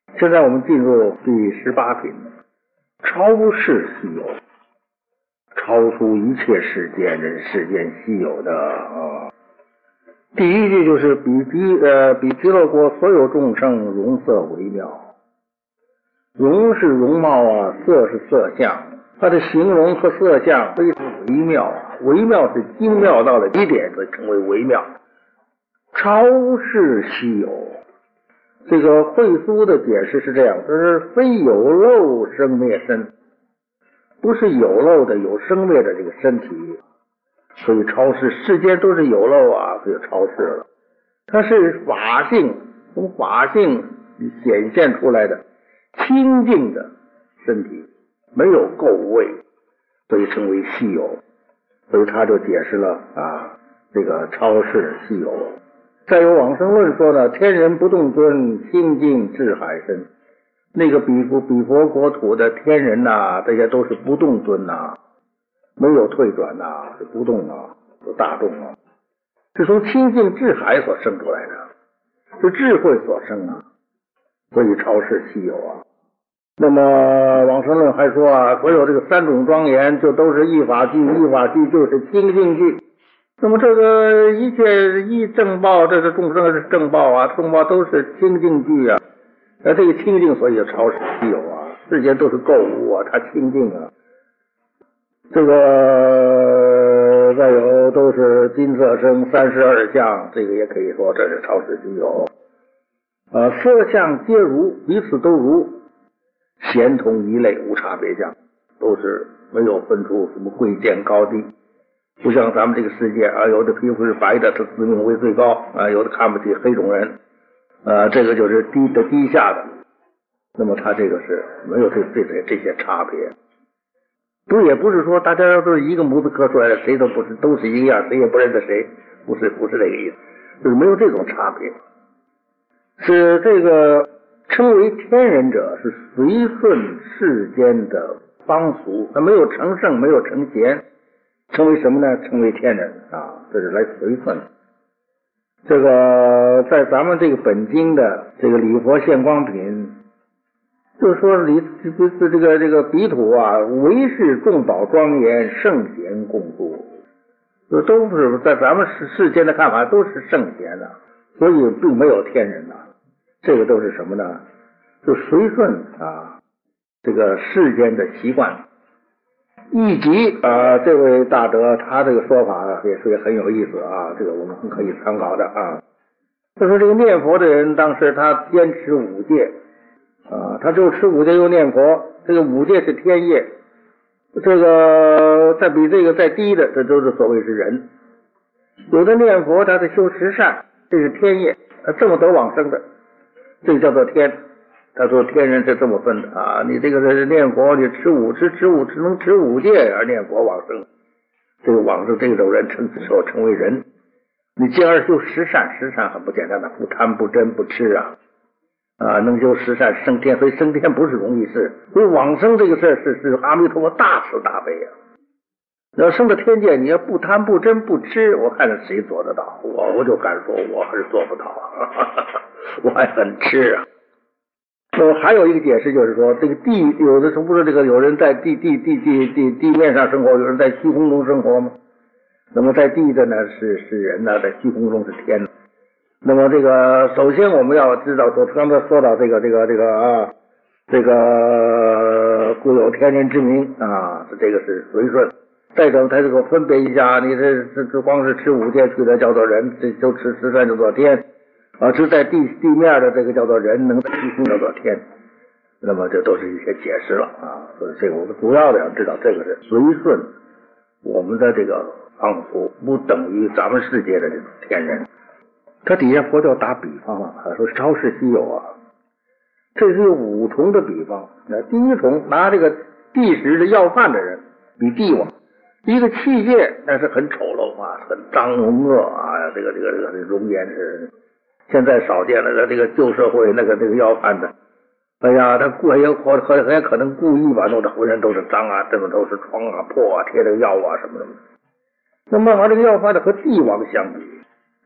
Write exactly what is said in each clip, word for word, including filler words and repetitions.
现在我们进入第十八品，超世稀有，超出一切世间人世间稀有的啊。第一句就是比极呃比极乐国所有众生容色微妙，容是容貌啊，色是色相，它的形容和色相非常微妙啊，微妙是精妙到了极点，所以称为微妙。超世稀有，这个慧苏的解释是这样，就是非有漏生灭身，不是有漏的有生灭的这个身体，所以超世，世间都是有漏啊，所以超世了。它是法性，从法性显现出来的清净的身体，没有垢味，所以称为稀有。所以他就解释了啊，这个超世稀有。再有往生论说呢，天人不动尊，清净智海深。那个比佛比佛国土的天人呐、啊，这些都是不动尊呐、啊，没有退转呐、啊，是不动啊，是大动啊，是从清净智海所生出来的，是智慧所生啊，所以超世稀有啊。那么往生论还说啊，所有这个三种庄严就都是一法具，一法具就是清净具。那么这个一切一正报，这是众生是正报啊，正报都是清净具啊。那这个清净，所以超世稀有啊，世间都是垢物啊，它清净啊。这个再有都是金色生三十二相，这个也可以说这是超世稀有。呃，色相皆如，彼此都如，咸同一类，无差别相，都是没有分出什么贵贱高低。不像咱们这个世界啊，有的皮肤是白的，他自命为最高啊，有的看不起黑种人，呃，这个就是低的低下的。那么他这个是没有这这些这些差别，不也不是说大家都是一个模子刻出来的，谁都不是都是一样，谁也不认得谁，不是不是这个意思，就是没有这种差别。是这个称为天人者，是随顺世间的方俗，他没有成圣，没有成贤。称为什么呢？称为天人啊，这是来随顺。这个在咱们这个本经的这个礼佛现光品，就是说礼这这个这个彼土啊，唯是众宝庄严，圣贤共住，这都是在咱们世世间的看法都是圣贤的，所以并没有天人呐。这个都是什么呢？就随顺啊，这个世间的习惯。以及啊，这位大德他这个说法也是很有意思啊，这个我们可以参考的啊。他说这个念佛的人，当时他坚持五戒啊，他就持五戒又念佛，这个五戒是天业，这个再比这个再低的，这都是所谓是人。有的念佛他是修十善，这是天业，这么得往生的，这个叫做天。他说天人是这么分的啊，你这个是念佛，你持五持持五只能持五戒而念佛往生，这个往生这种人称所称为人。你进而修十善，十善很不简单的，不贪不嗔不痴啊啊，能修十善升天，所以升天不是容易事，所以往生这个事是是阿弥陀佛大慈大悲啊。要升到天界，你要不贪不嗔不痴，我看着谁做得到？我我就敢说我还是做不到啊，我还很痴啊。呃，还有一个解释就是说，这个地有的时候不是这个有人在地地地地地地面上生活，有人在虚空中生活吗？那么在地的呢是是人呢，在虚空中是天。那么这个首先我们要知道说，刚才说到这个这个这个啊，这个故有天人之名啊，这个是随顺。再者，他这个分别一下，你这这这光是吃五戒去的叫做人，这就吃十善叫做天。啊，是在地地面的这个叫做人，能在虚空叫做天，那么这都是一些解释了啊。所以这个我们主要的要知道，这个是随顺我们的这个方俗，不等于咱们世界的这种天人。他底下佛教打比方啊，他说超世稀有啊，这是有五重的比方。那第一重拿这个地时的要饭的人比帝王，一个器械那是很丑陋啊，很脏恶啊，这个这个这个容颜是。现在少见了，这个旧社会那个那个要饭的，哎呀，他故也可很很可能故意吧，弄得浑身都是脏啊，这么都是疮啊、破啊，贴这个药啊什么什么。那么把这个要饭的和帝王相比，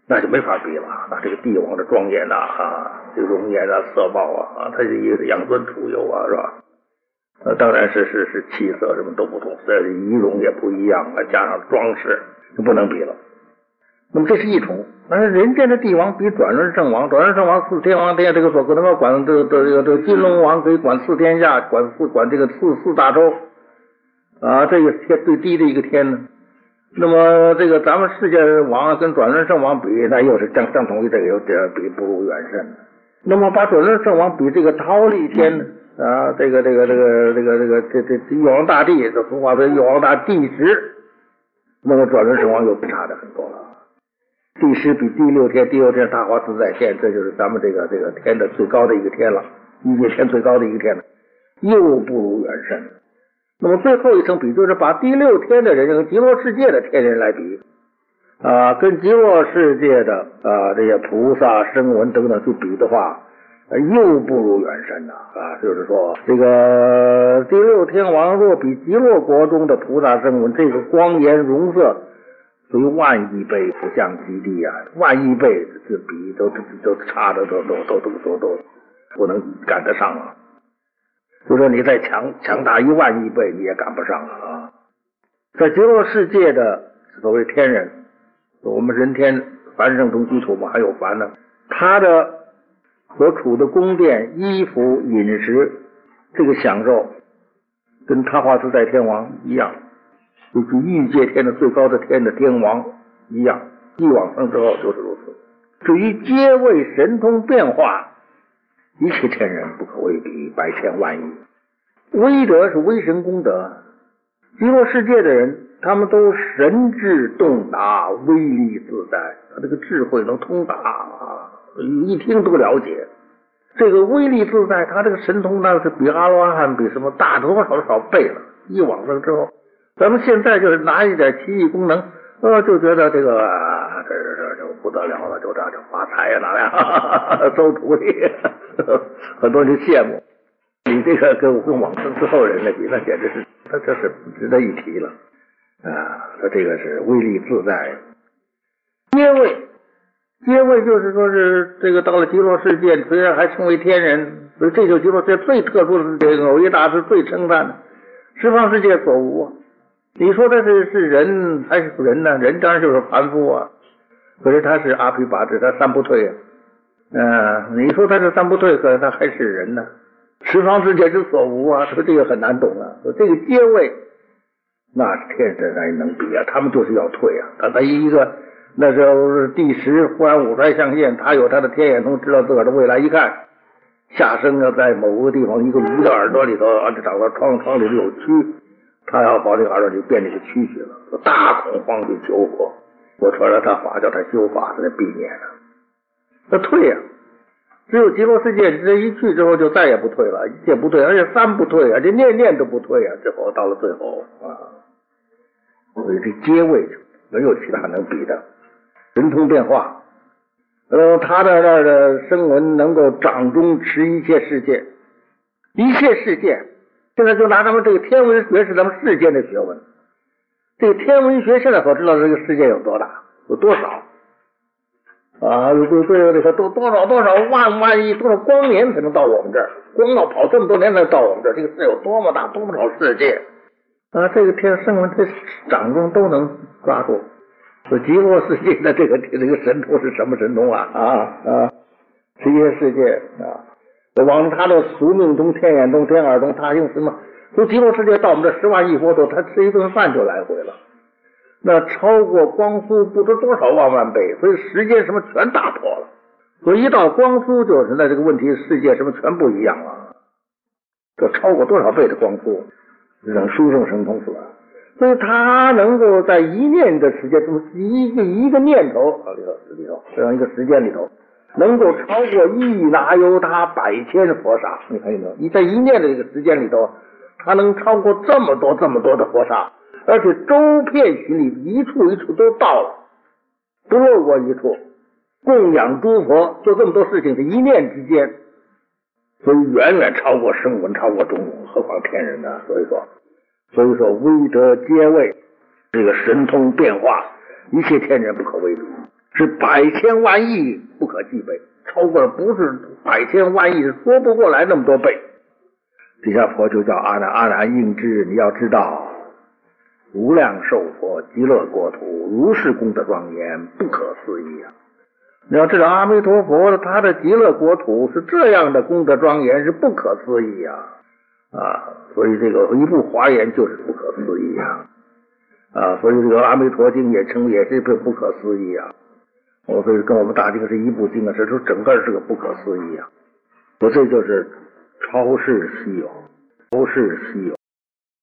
那就没法比了。那这个帝王的庄严呐，啊，这个容颜啊，色貌啊，他是一个养尊处优啊，是吧？呃，当然是是是气色什么都不同，这仪容也不一样，加上装饰就不能比了。那么这是一种，但是人间的帝王比转轮圣王，转轮圣王四天王天，这个所可能够管这个这个这个金龙王可以管四天下，管四管这个四四大洲啊，这个天最低的一个天呢。那么这个咱们世界王跟转轮圣王比，那又是相相同于这个有点比不如远甚。那么把转轮圣王比这个忉利天呢？啊，这个这个这个这个这个这这玉皇大帝，这俗话说玉皇大帝时，那么转轮圣王又差的很多了。第十比第六天，第六天大华自在天，这就是咱们这个这个天的最高的一个天了，一界天最高的一个天了，又不如远甚。那么最后一层比，就是把第六天的人跟极乐世界的天人来比啊，跟极乐世界的啊这些菩萨声闻等等去比的话，又不如远甚呐啊！就是说，这个第六天王若比极乐国中的菩萨声闻，这个光颜容色，所以万亿倍不相及地啊！万亿倍是比都都都差的都都都都都都不能赶得上啊！就说你再强强大一万亿倍，你也赶不上啊！在极乐世界的所谓天人，我们人天凡圣中居土嘛，还有凡呢，他的所处的宫殿、衣服、饮食，这个享受跟他化自在天王一样，就是欲界天的最高的天的天王一样，一往生之后就是如此。至于皆为神通变化，一切天人不可为比，百千万亿。威德是威神功德，极乐世界的人，他们都神智洞达，威力自在，他这个智慧能通达啊，一听都了解。这个威力自在，他这个神通那是比阿罗汉比什么大多少多少倍了。一往生之后，咱们现在就是拿一点奇异功能，呃，就觉得这个啊，这这这不得了了，就这就发财呀，哪样收徒弟，很多人羡慕。你这个跟跟往生之后人来比，那简直是，他这是不值得一提了啊！他这个是威力自在。阶位，阶位就是说是这个到了极乐世界，虽然还称为天人，所以这就是极乐世界最特殊的，这个偶一大师最称赞的十方世界所无啊！你说他是是人还是人呢？人当然就是凡夫啊，可是他是阿毗跋致，他三不退啊。呃，你说他是三不退，可是他还是人呢。十方世界之所无啊，说这个很难懂啊。说这个阶位，那是天神哪能比啊？他们就是要退啊。他他一个那时候第十忽然五衰相现，他有他的天眼通，知道自个儿的未来，一看下生要在某个地方一个鱼的耳朵里头啊，这长到窗窗里头有蛆，他要把这个耳朵里变这个蛆去了，大恐慌去求佛。我传了他法，叫他修法，才避免了。那退啊！只有极乐世界这一去之后就再也不退了，一切不退，而且三不退啊，这念念都不退啊，最后到了最后啊，所以这阶位没有其他能比的，神通变化，呃，他的那儿的声闻能够掌中持一切世界，一切世界，现在就拿咱们这个天文学是咱们世间的学问，这个天文学现在所知道的这个世界有多大，有多少？啊，对对对，多多少多少万万亿多少光年才能到我们这儿？光要跑这么多年才到我们这儿，这个世有多么大，多少世界啊！这个天声闻这掌中都能抓住。说极乐世界的这个这个神通是什么神通啊？啊啊，十一世界啊，往他的宿命通、天眼通、天耳通，他用什么？从极乐世界到我们这十万亿佛土，他吃一顿饭就来回了。那超过光速不知多少万万倍，所以时间什么全打破了。所以一到光速就是那这个问题，世界什么全不一样了。这超过多少倍的光速，让殊胜神通出来。所以他能够在一念的时间中，一个一个念头啊里头里头这样一个时间里头，能够超过一那由他百千佛刹。你看见没有？你在一念的这个时间里头，他能超过这么多这么多的佛刹。而且周遍巡礼，一处一处都到了，不漏过一处，供养诸佛，做这么多事情是一念之间，所以远远超过声闻，超过众生，何况天人呢？所以说，所以说威德阶位，这个神通变化，一切天人不可为比。 是百千万亿不可计倍，超过了不是百千万亿，说不过来那么多倍。底下佛就叫阿难，阿难应知，你要知道，无量寿佛极乐国土如是功德庄严，不可思议啊！你要知道阿弥陀佛他的极乐国土是这样的功德庄严，是不可思议啊！啊，所以这个一部华严就是不可思议啊！啊，所以这个阿弥陀经也称也是不不可思议啊！我所以跟我们大经是一部经啊，这说整个是个不可思议啊！所以这就是超世稀有，超世稀有。